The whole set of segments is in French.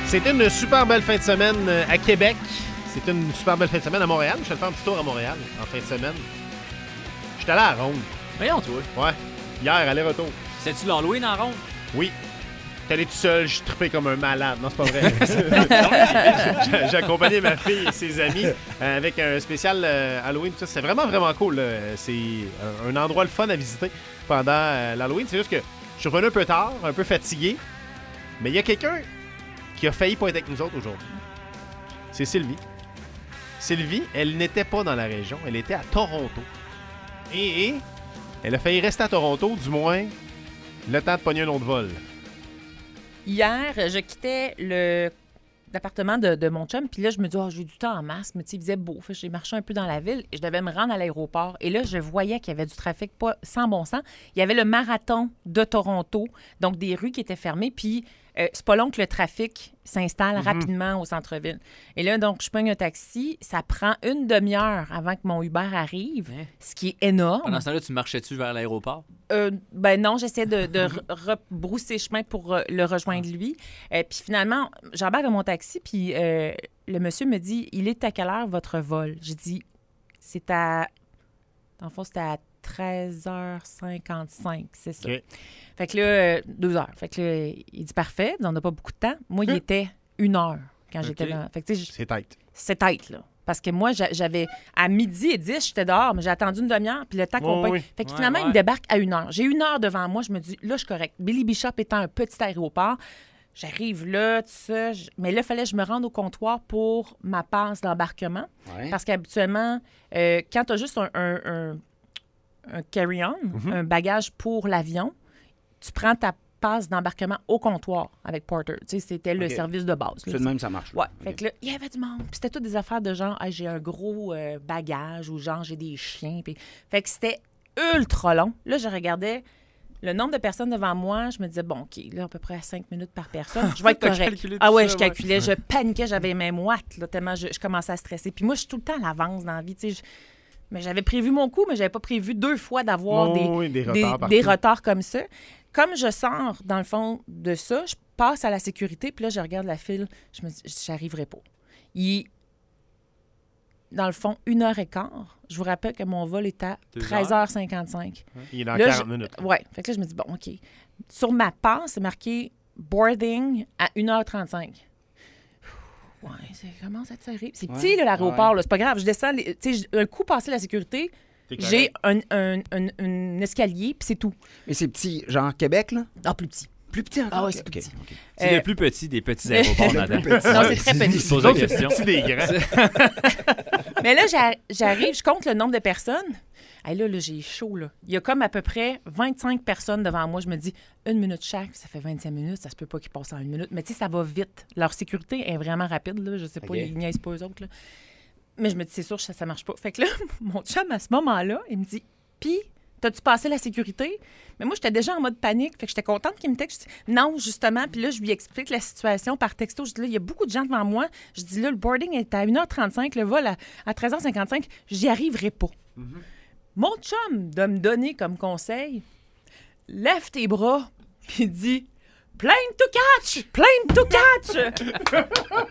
C'était une super belle fin de semaine à Québec. C'était une super belle fin de semaine à Montréal. Je suis allé faire un petit tour à Montréal en fin de semaine. J'étais allé à Ronde. Voyons, toi. Ouais. Hier, aller-retour. C'était-tu l'Halloween en ronde? Oui. J'étais allé tout seul, je trippais comme un malade. Non, c'est pas vrai. J'ai accompagné ma fille et ses amis avec un spécial Halloween. Tout ça. C'est vraiment, vraiment cool. Là. C'est un endroit le fun à visiter pendant l'Halloween. C'est juste que je suis revenu un peu tard, un peu fatigué. Mais il y a quelqu'un qui a failli pas être avec nous autres aujourd'hui. C'est Sylvie. Sylvie, elle n'était pas dans la région. Elle était à Toronto. Et elle a failli rester à Toronto, du moins, le temps de pogner un autre vol. Hier, je quittais l'appartement de mon chum, puis là, je me dis, j'ai du temps en masse, mais tu sais, il faisait beau. Fait que j'ai marché un peu dans la ville et je devais me rendre à l'aéroport. Et là, je voyais qu'il y avait du trafic pas sans bon sens. Il y avait le marathon de Toronto, donc des rues qui étaient fermées, puis c'est pas long que le trafic s'installe rapidement au centre-ville. Et là, donc, je pogne un taxi. Ça prend une demi-heure avant que mon Uber arrive, ce qui est énorme. Pendant ce temps-là, tu marchais-tu vers l'aéroport? Ben non, j'essaie de rebrousser chemin pour le rejoindre lui. Puis finalement, j'embarque dans mon taxi, puis le monsieur me dit, il est à quelle heure votre vol? J'ai dit, c'est à... Dans le fond, c'était à 13h55, c'est ça. Okay. Fait que là, 2 heures. Fait que là, il dit parfait, on n'a pas beaucoup de temps. Moi, il était 1 heure quand j'étais là. Fait que tu sais, c'est tête. C'est tête, là. Parce que moi, j'avais à 12h10, j'étais dehors, mais j'ai attendu une demi-heure, puis le temps qu'on paye. Fait que finalement, il me débarque à 1 heure. J'ai 1 heure devant moi, je me dis, là, je suis correct. Billy Bishop étant un petit aéroport, j'arrive là, tout ça. Mais là, il fallait que je me rende au comptoir pour ma passe d'embarquement. Ouais. Parce qu'habituellement, quand tu as juste un carry-on, un bagage pour l'avion, tu prends ta passe d'embarquement au comptoir avec Porter. Tu sais, c'était le service de base. C'est de même, ça marche. Ouais. Fait que là, il y avait du monde. Puis c'était toutes des affaires de genre, hey, j'ai un gros bagage ou genre, j'ai des chiens. Puis... Fait que c'était ultra long. Là, je regardais le nombre de personnes devant moi. Je me disais, bon, OK, là, à peu près 5 minutes par personne. Je vais être correct. Ah ouais, je calculais. Je paniquais. J'avais mes moites, là, tellement je commençais à stresser. Puis moi, je suis tout le temps à l'avance dans la vie. Tu sais, mais j'avais prévu mon coup, mais j'avais pas prévu 2 fois d'avoir des retards comme ça. Comme je sors, dans le fond, de ça, je passe à la sécurité, puis là, je regarde la file, je me dis, j'arriverai pas. Dans le fond, 1h15. Je vous rappelle que mon vol est à 13h55. Il est dans 40 minutes. Oui. Fait que là, je me dis, bon, OK. Sur ma passe, c'est marqué boarding à 1h35. Ouais, ça commence à être serré. C'est petit, là, l'aéroport, là, c'est pas grave. Je descends, un coup passé la sécurité, j'ai un escalier, puis c'est tout. Mais c'est petit, genre Québec, là? Ah, plus petit. Plus petit encore? Ah oui, c'est plus petit. C'est le plus petit des petits aéroports, madame. Non, c'est très petit. Je pose la question. C'est des grands. Mais là, j'arrive, je compte le nombre de personnes. Hey, là, j'ai chaud, là. Il y a comme à peu près 25 personnes devant moi. Je me dis, 1 minute chaque, ça fait 25 minutes. Ça se peut pas qu'ils passent en 1 minute. Mais tu sais, ça va vite. Leur sécurité est vraiment rapide, là. Je sais pas, ils niaisent pas eux autres, là. Mais je me dis, c'est sûr, ça marche pas. Fait que là, mon chum, à ce moment-là, il me dit, puis, t'as-tu passé la sécurité? Mais moi, j'étais déjà en mode panique. Fait que j'étais contente qu'il me texte. Non, justement. Puis là, je lui explique la situation par texto. Je dis, là, il y a beaucoup de gens devant moi. Je dis, là, le boarding est à 1h35, le vol à 13h55. J'y arriverai pas. Mon chum de me donner comme conseil, lève tes bras, puis dit, plane to catch! Plane to catch!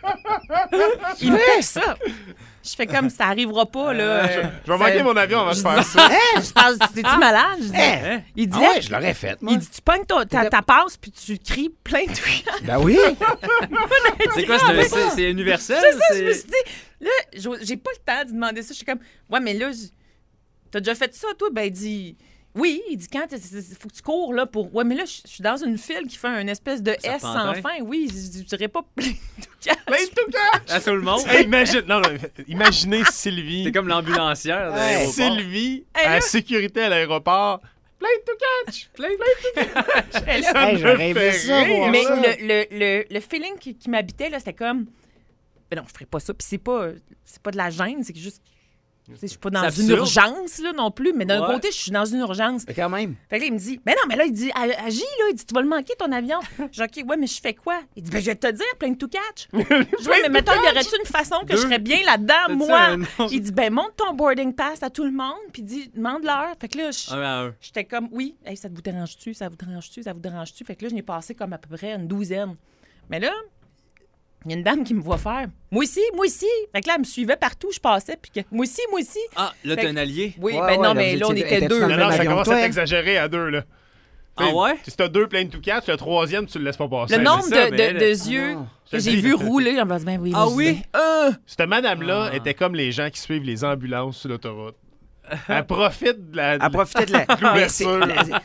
Il me fait ça. Je fais comme ça arrivera pas, là. Je vais manquer mon avion avant de faire ça. Je pense, t'es-tu malade? Il dit, je l'aurais fait, moi. Il dit, tu pognes ta passe, puis tu cries plein de catch. Ben oui! C'est quoi, c'est universel? C'est ça, je me suis dit, là, j'ai pas le temps de demander ça. Je suis comme, ouais, mais là, t'as déjà fait ça, toi? Ben, il dit, oui. Il dit, quand faut que tu cours, là, pour. Ouais, mais là, je suis dans une file qui fait une espèce de S sans fin. Oui, je dirais pas plein de catch. Plein de catch! À tout le monde. Hey, imaginez Sylvie. C'est comme l'ambulancière de l'aéroport. Sylvie, à sécurité à l'aéroport. Plein de catch! Plein de catch! J'aurais aimé ça, moi. Mais le feeling qui m'habitait, là, c'était comme. Ben non, je ferais pas ça. Puis c'est pas de la gêne, c'est que juste. Je suis pas dans une urgence là, non plus, mais d'un côté, je suis dans une urgence. Mais quand même. Fait que là, il me dit, mais non, mais là, il dit, agis, là, il dit, tu vas le manquer ton avion. Je dis, OK, ouais, mais je fais quoi? Il dit, ben, je vais te dire, plein de to catch. Je dis, ouais, mais mettons, y aurait-tu une façon que je serais bien là-dedans, moi? Il dit, ben, monte ton boarding pass à tout le monde, puis dit, demande-leur. Fait que là, j'étais comme, oui, hey, ça vous dérange-tu? Ça vous dérange-tu? Ça vous dérange-tu? Fait que là, je n'ai passé comme à peu près une douzaine. Mais là, Il y a une dame qui me voit faire. Moi aussi. Fait que là, elle me suivait partout, je passais, puis que moi aussi. Ah, là, Fait t'es que- un allié. Oui, Ouais, ben ouais, non, là, mais vous là, on étiez- était étais-tu deux. dans le Non, même non, ça avion commence que toi, à hein? t'exagérer à 2, là. Ah ouais? Si t'as 2 planes to catch, le troisième, tu le laisses pas passer. Le nombre c'est ça, de mais- yeux non. que Je j'ai dis. vu rouler, on va se dire, ben oui. Ah vas-y. oui? Cette madame-là Ah. était comme les gens qui suivent les ambulances sur l'autoroute. Elle profite de la... À profiter de la. Mais c'est- l'ouverture.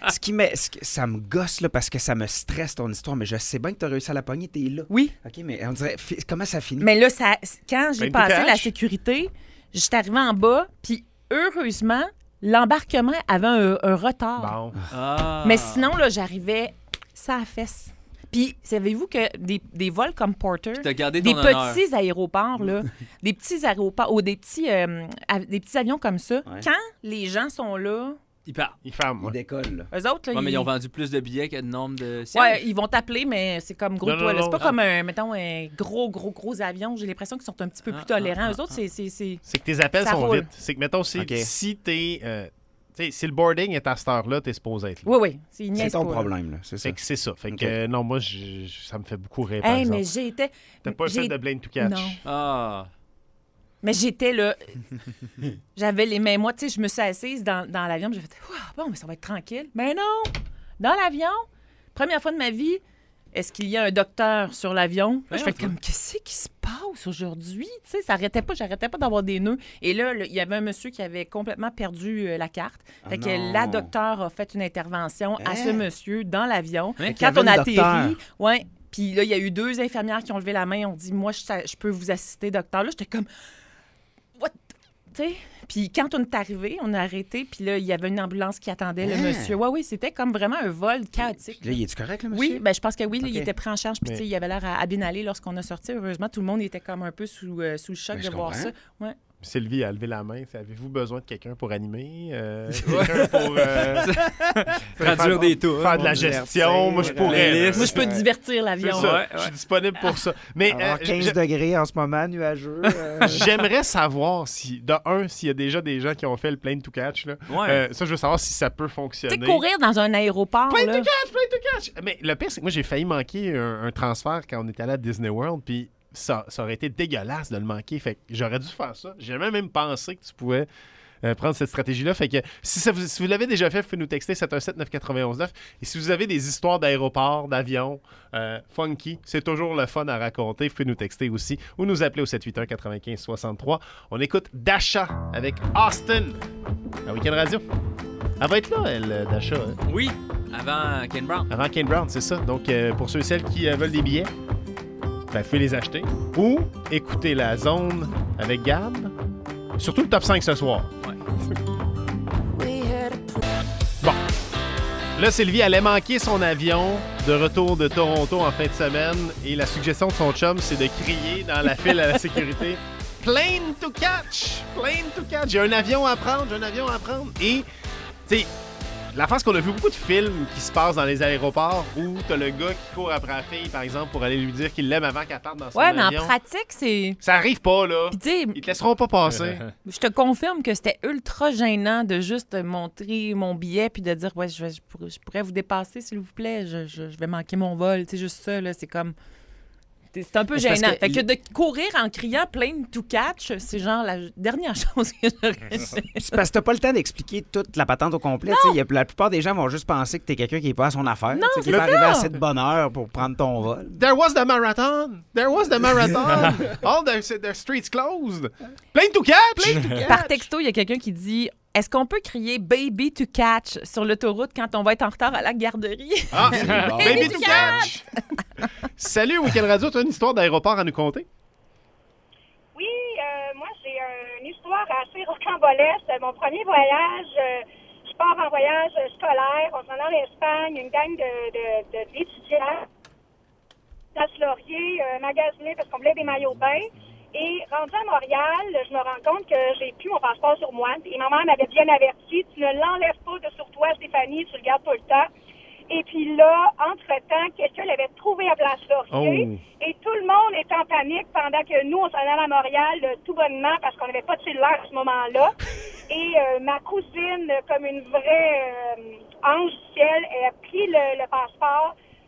ça me gosse, là, parce que ça me stresse ton histoire, mais je sais bien que tu as réussi à la pogner, t'es là. Oui, OK, mais on dirait. Comment ça finit? mais là, quand j'ai Ben, passé tout la cache. sécurité, j'étais arrivée en bas, puis heureusement, l'embarquement avait un retard. Bon. Ah. Mais sinon, là, j'arrivais ça à fesse. Puis, savez-vous que des vols comme Porter, T'as gardé des ton honneur. petits aéroports, là, des petits aéroports ou des petits avions comme ça, Ouais. quand les gens sont là, Il part. Il ferme, Il moi. décolle, là. eux autres, là, Ouais, mais ils... ils ont vendu plus de billets que de nombre de sièges. Ouais, ils vont t'appeler, mais c'est comme gros Non, toi. non, là. C'est non. pas comme mettons, un gros avion. J'ai l'impression qu'ils sont un petit peu plus tolérants. Eux autres, c'est... C'est que tes appels Ça sont roule. vite. C'est que, mettons, si OK. t'es... tu sais, si le boarding est à cette heure-là, t'es supposé être là. Oui. C'est C'est ton pas, là. problème, là. C'est ça. Fait que c'est ça. Fait OK. que, non, moi, ça me fait beaucoup rire, par Hey, exemple. mais j'étais... T'as pas fait j'ai- de blame to catch. Non. Ah. Mais j'étais là... J'avais les mains... Moi, tu sais, je me suis assise dans l'avion, puis j'ai fait... Ouah, bon, mais ça va être tranquille. Mais non! Dans l'avion, première fois de ma vie, est-ce qu'il y a un docteur sur l'avion? Là, je fais comme, qu'est-ce qui se passe aujourd'hui? Tu sais, j'arrêtais pas d'avoir des nœuds. Et là, il y avait un monsieur qui avait complètement perdu la carte. Fait que non. la docteure a fait une intervention à ce monsieur dans l'avion. Hein? qu'il y Quand avait on a une atterri, docteure. ouais. Puis là, il y a eu 2 infirmières qui ont levé la main. On dit, moi, je peux vous assister, docteur. Là, j'étais comme, what? Tu sais? Puis quand on est arrivé, on a arrêté. Puis là, il y avait une ambulance qui attendait le Hein? monsieur. Oui, c'était comme vraiment un vol chaotique. Là, il est-tu correct, là, monsieur? Oui, ben, je pense que oui, là, OK. il était pris en charge. Puis, Mais- tu sais, il avait l'air à bien aller lorsqu'on a sorti. Heureusement, tout le monde était comme un peu sous le choc Ben, de je voir comprends. ça. Ouais. Sylvie a levé la main. Avez-vous besoin de quelqu'un pour animer? Quelqu'un pour... Traduire des tours. Faire de la gestion. Moi, je pourrais. les là. listes. Moi, je peux te divertir C'est l'avion. ça. Ouais, Je suis disponible pour ça. Mais Alors, 15 degrés en ce moment, nuageux. j'aimerais savoir si, s'il y a déjà des gens qui ont fait le plane to catch. Là. Ouais. Ça, je veux savoir si ça peut Tu fonctionner. sais, courir dans un aéroport, Plane là. to catch! Mais le pire, c'est que moi, j'ai failli manquer un transfert quand on était allé à Disney World, puis ça aurait été dégueulasse de le manquer. Fait que j'aurais dû faire ça. J'ai même pensé que tu pouvais prendre cette stratégie-là. Fait que si vous l'avez déjà fait, vous pouvez nous texter 717-991-9. Et si vous avez des histoires d'aéroports, d'avions, funky, c'est toujours le fun à raconter. Vous pouvez nous texter aussi ou nous appeler au 781-95-63. On écoute Dasha avec Austin à Weekend Radio. Elle va être là, elle, Dasha. Hein? Oui, avant Ken Brown. Avant Kane Brown, c'est ça. Donc, pour ceux et celles qui veulent des billets, ben, vous pouvez les acheter. Ou écouter la zone avec Gab. Surtout le top 5 ce soir. Bon. Là, Sylvie allait manquer son avion de retour de Toronto en fin de semaine. Et la suggestion de son chum, c'est de crier dans la file à la sécurité. Plane to catch! Plane to catch! J'ai un avion à prendre, j'ai un avion à prendre. Et, tu sais, la face qu'on a vu beaucoup de films qui se passent dans les aéroports où t'as le gars qui court après la fille, par exemple, pour aller lui dire qu'il l'aime avant qu'elle parte dans son Ouais, mais en avion. pratique, c'est... Ça arrive pas, là. Puis, tu sais, Ils te laisseront pas passer. je te confirme que c'était ultra gênant de juste montrer mon billet puis de dire, ouais, je pourrais vous dépasser, s'il vous plaît. Je vais manquer mon vol. C'est juste ça, là. C'est comme... C'est un peu Mais c'est parce gênant. que Fait que de courir en criant plane to catch, c'est genre la dernière chose que j'aurais fait. C'est parce que t'as pas le temps d'expliquer toute la patente au complet. Tu sais, la plupart des gens vont juste penser que t'es quelqu'un qui est pas à son affaire. Non, tu sais, qui c'est est pas arrivé ça. assez de bonne heure pour prendre ton vol. There was the marathon. There was the marathon. All the streets closed. Plane to catch. Par texto, il y a quelqu'un qui dit, est-ce qu'on peut crier baby to catch sur l'autoroute quand on va être en retard à la garderie? Ah, bon. baby to catch. Salut, Weekend Radio. Tu as une histoire d'aéroport à nous conter? Oui, moi, j'ai une histoire assez rocambolesque. Mon premier voyage, je pars en voyage scolaire. On s'en va en Espagne, une gang d'étudiants. Place Laurier, magasiné parce qu'on voulait des maillots de bain. Et rendu à Montréal, je me rends compte que j'ai plus mon passeport sur moi. Et ma mère m'avait bien averti, tu ne l'enlèves pas de sur toi, Stéphanie, tu le gardes tout le temps. Et puis là, entre-temps, quelqu'un l'avait trouvé à Place Laurier. Oh. Et tout le monde était en panique pendant que nous, on s'en allait à Montréal tout bonnement parce qu'on n'avait pas de cellulaire à ce moment-là. Et ma cousine, comme une vraie ange du ciel, elle a pris le passeport,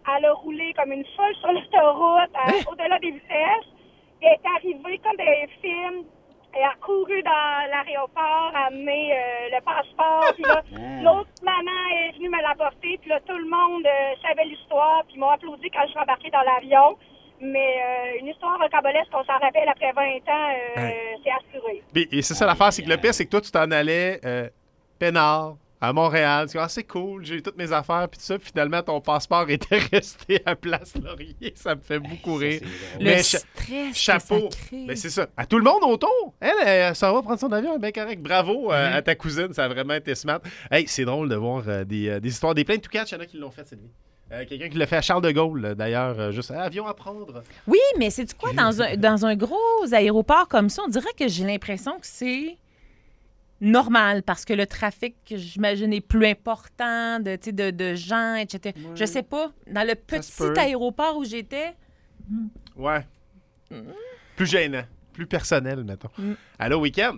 Elle a roulé comme une folle sur l'autoroute, au-delà des vitesses. Elle est arrivée comme dans les films. Elle a couru dans l'aéroport, a amené le passeport. Puis là, l'autre maman est venue me l'apporter. Puis là, tout le monde savait l'histoire. Puis ils m'ont applaudi quand je suis embarquée dans l'avion. Mais une histoire rocambolesque qu'on s'en rappelle après 20 ans, c'est assuré. Et c'est ça l'affaire, c'est que le pire, c'est que toi, tu t'en allais peinard à Montréal. Tu dis, c'est cool, j'ai toutes mes affaires, puis tout ça. Puis finalement, ton passeport était resté à Place Laurier. Ça me fait beaucoup rire. Le stress chapeau. Mais c'est ça. À tout le monde autour. Elle s'en va prendre son avion, bien correct. Bravo à ta cousine, ça a vraiment été smart. Hey, c'est drôle de voir des histoires, des plaintes to catch. Il y en a qui l'ont fait, Sylvie. Quelqu'un qui l'a fait à Charles de Gaulle, d'ailleurs, juste avion à prendre. Oui, mais c'est quoi, dans un gros aéroport comme ça, on dirait que j'ai l'impression que c'est normal parce que le trafic, j'imagine, est plus important de gens, etc. Ouais. Je sais pas. Dans le petit aéroport où j'étais... Ouais. Plus gênant. Plus personnel, mettons. Allô, Week-end?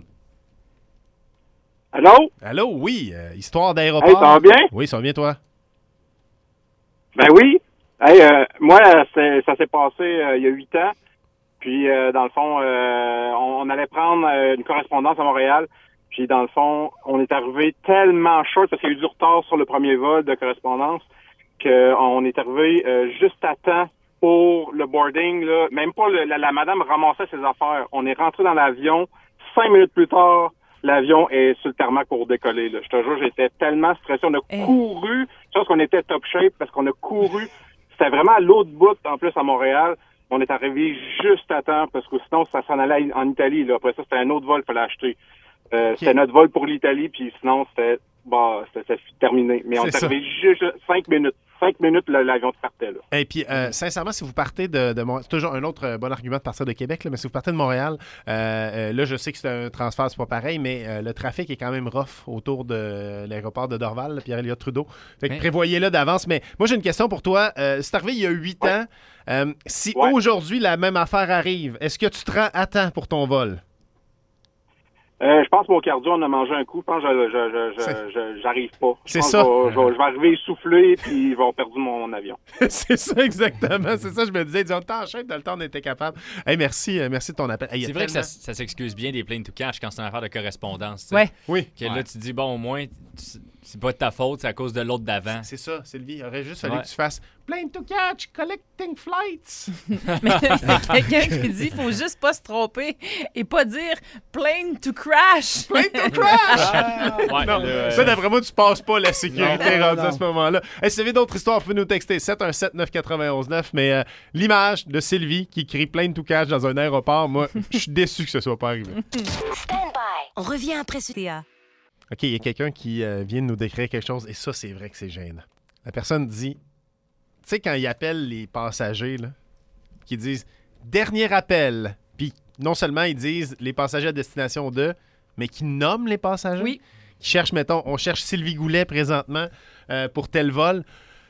Allô? Allô, oui. Histoire d'aéroport. Hey, ça va bien? Oui, ça va bien, toi? Ben oui. Hey, moi, ça s'est passé il y a 8 ans. Puis, dans le fond, on allait prendre une correspondance à Montréal. Puis, dans le fond, on est arrivé tellement short parce qu'il y a eu du retard sur le premier vol de correspondance qu'on est arrivé juste à temps pour le boarding. Là. Même pas la madame ramassait ses affaires. On est rentré dans l'avion. 5 minutes plus tard, l'avion est sur le tarmac pour décoller. Là. Je te jure, j'étais tellement stressé. On a couru. Je pense qu'on était top shape parce qu'on a couru. C'était vraiment à l'autre bout, en plus, à Montréal. On est arrivé juste à temps parce que sinon, ça s'en allait en Italie. Là. Après ça, c'était un autre vol qu'il fallait acheter. C'était notre vol pour l'Italie, puis sinon, c'était terminé. Mais on est arrivé juste 5 minutes. 5 minutes, l'avion partait. Là. Et puis, sincèrement, si vous partez de Montréal, c'est toujours un autre bon argument de partir de Québec, là, mais si vous partez de Montréal, là, je sais que c'est un transfert, c'est pas pareil, mais le trafic est quand même rough autour de l'aéroport de Dorval, Pierre-Éliott Trudeau. Fait que prévoyez-le d'avance. Mais moi, j'ai une question pour toi. C'est arrivé il y a 8 ans. Si aujourd'hui, la même affaire arrive, est-ce que tu te rends à temps pour ton vol? Je pense qu'au cardio, on a mangé un coup. Je pense que j'arrive pas. C'est ça. Je vais arriver essoufflé, puis ils vont perdre mon avion. C'est ça, exactement. C'est ça, je me disais. Disons, t'enchaînes, dans le temps, on était capable. Hey, merci de ton appel. Hey, c'est vrai que ça s'excuse bien des plaintes to catch quand c'est une affaire de correspondance. Ouais. Oui. Que là, tu dis, bon, au moins, c'est pas de ta faute, c'est à cause de l'autre d'avant. C'est ça, Sylvie. Il aurait juste fallu que tu fasses plainte to catch, collecting flights. Mais quelqu'un qui dit, il faut juste pas se tromper et pas dire plane to crash. Plane to crash! Non, ça, d'après moi, tu passes pas la sécurité rendue à ce moment-là. Hey, si vous avez d'autres histoires, vous pouvez nous texter 717-991-9. Mais l'image de Sylvie qui crie plane to catch dans un aéroport, moi, je suis déçu que ce soit pas arrivé. Stand by. On revient après ce théâtre. OK, il y a quelqu'un qui vient de nous décrire quelque chose, et ça, c'est vrai que c'est gênant. La personne dit, tu sais, quand il appelle les passagers, là, qui disent « dernier appel », puis non seulement ils disent « les passagers à destination de », mais qui nomment les passagers. Oui. Qui cherchent, mettons, on cherche Sylvie Goulet présentement pour tel vol.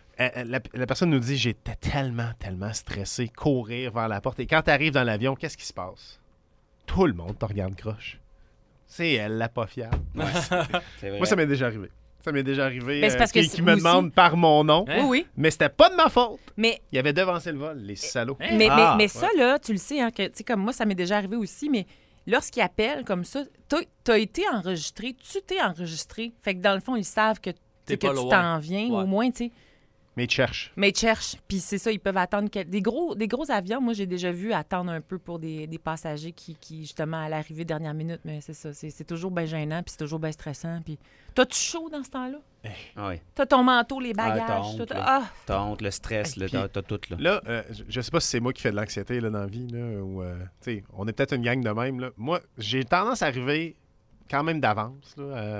La personne nous dit « j'étais tellement moi courir vers la porte. Et quand tu arrives dans l'avion, qu'est-ce qui se passe? Tout le monde te regarde croche. C'est elle, la pas fiable. Ouais, c'est vrai. Moi, ça m'est déjà arrivé. Ça m'est déjà arrivé qui me demande par mon nom. Hein? Oui. Mais c'était pas de ma faute. Mais il avait devancé le vol, les salauds. Mais ça, là, tu le sais, hein, que, comme moi, ça m'est déjà arrivé aussi, mais lorsqu'ils appellent comme ça, t'as été enregistré, tu t'es enregistré. Fait que dans le fond, ils savent que tu t'en viens, au moins, tu sais. Mais ils te cherchent. Puis c'est ça, ils peuvent attendre. Des gros avions, moi, j'ai déjà vu attendre un peu pour des passagers qui justement, à l'arrivée dernière minute. Mais c'est ça, c'est toujours bien gênant, puis c'est toujours bien stressant. Puis t'as-tu chaud dans ce temps-là? Oui. T'as ton manteau, les bagages. T'as honte, le stress, t'as tout. Là, je sais pas si c'est moi qui fais de l'anxiété là, dans la vie, là, ou, on est peut-être une gang de même. Là. Moi, j'ai tendance à arriver quand même d'avance,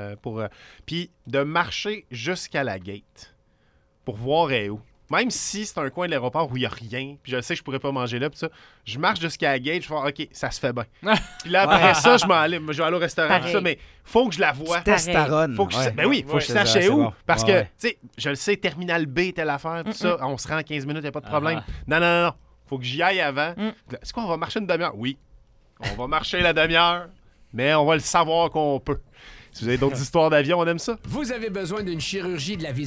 puis de marcher jusqu'à la gate. Pour voir où. Même si c'est un coin de l'aéroport où il n'y a rien, puis je sais que je pourrais pas manger là, puis ça, je marche jusqu'à la gate, je vais OK, ça se fait bien. Puis là, après ça, je vais aller au restaurant, tout ça, mais faut que je la voie. Testaronne. Faut que faut que je sache où. Bon. Parce que, tu sais, je le sais, Terminal B, telle affaire, tout ça, on se rend en 15 minutes, il n'y a pas de problème. Non. Faut que j'y aille avant. Est-ce qu'on va marcher une demi-heure? Oui. On va marcher la demi-heure, mais on va le savoir qu'on peut. Si vous avez d'autres histoires d'avion, on aime ça. Vous avez besoin d'une chirurgie de la vision.